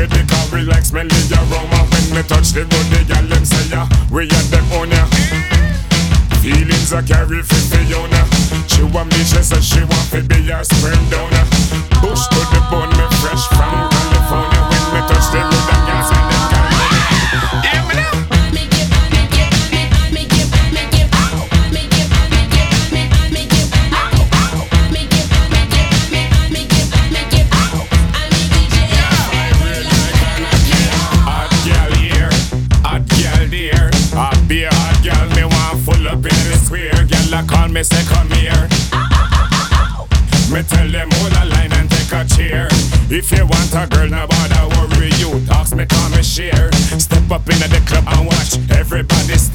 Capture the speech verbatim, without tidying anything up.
Because we like smelling aroma. When me touch the road, the gal them say ya, we at them on ya. Feelings I carry for Fiona. She want me, she said she want to be your sperm donor. Bush to the bone, me fresh from California. When me touch the road, the gal say them gal me. Yeah, me now. Be a hot girl, me want full up in the square. Girl, I call me, say come here. Me tell them hold a line and take a chair. If you want a girl, nobody worry you. Ask me, come and share. Step up in the club and watch everybody stare.